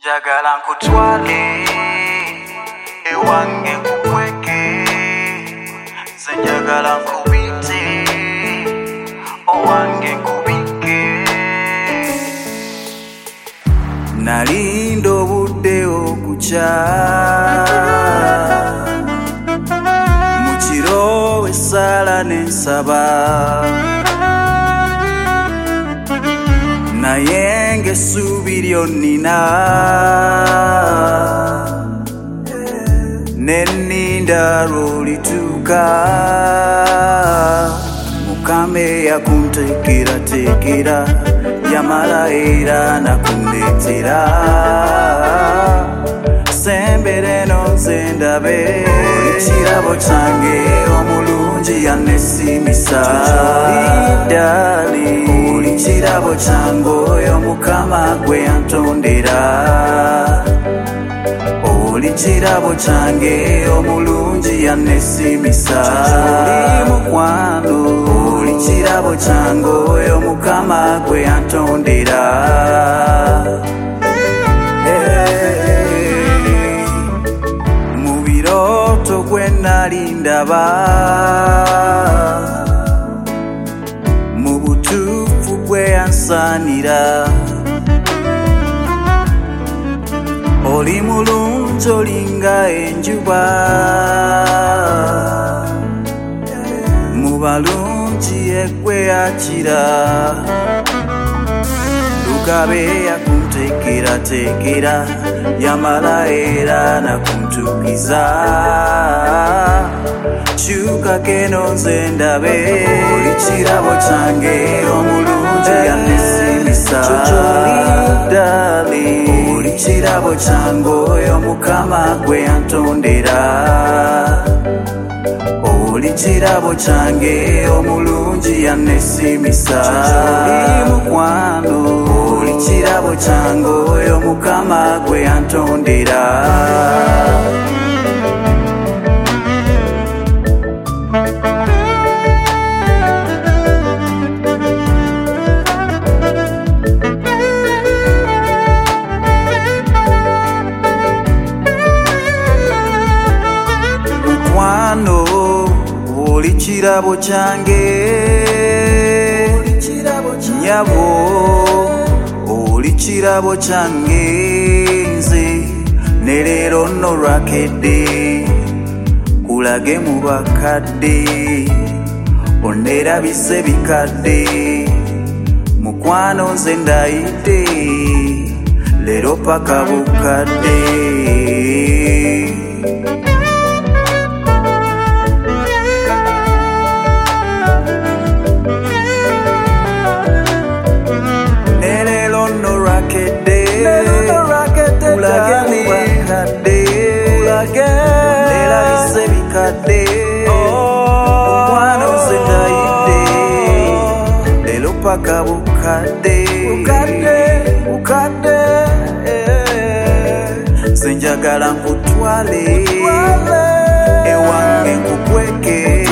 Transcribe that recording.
Njagala nkutwale ewange nkukweke, nze njagala nkubite owange nkubike. Nalinda obudde okukya mu kiro essaala n'ensaba, naye ng'essuubi lyonnina nenninda lw'olituuka. Mukama yakunteekerateekera, yamala era nakundeetera. Sembere no nze ndabe, oli kirabo kyange omulungi yannesimisa. Oli kirabo kyange oyo Mukama gwe yantondera. Oli kirabo kyange omulungi yannesimisa. Oli mukwano, oli kirabo kyange oyo Mukama gwe yantondera. Mu birooto gwe nali ndaba, mu butuufu gwe yansaanira. Oli mulungi olinga enjuba, mu balungi egwe yakira. Lugabe yakunteekerateekera, yamala era nakuntuukiza. Kyukako eno nze ndabe, oli kirabo kyange omulungi yannesimisa. Oli kirabo kyange oyo Mukama gwe yantondera. Oli kirabo kyange omulungi yannesimisa. Oli mukwano, oli kirabo kyange oyo Mukama gwe yantondera. Oli kirabo kyange, nyabo, oli kirabo kyange nze. Ne leero nno lwakedde kulage mu bakadde, onneerabise bikadde. Mukwano nze ndayidde leero paka bukadde. Onneerabise bikadde, omukwano nze ndayidde leero paka bukadde. Nze njagala nkutwale ewange nkukweke,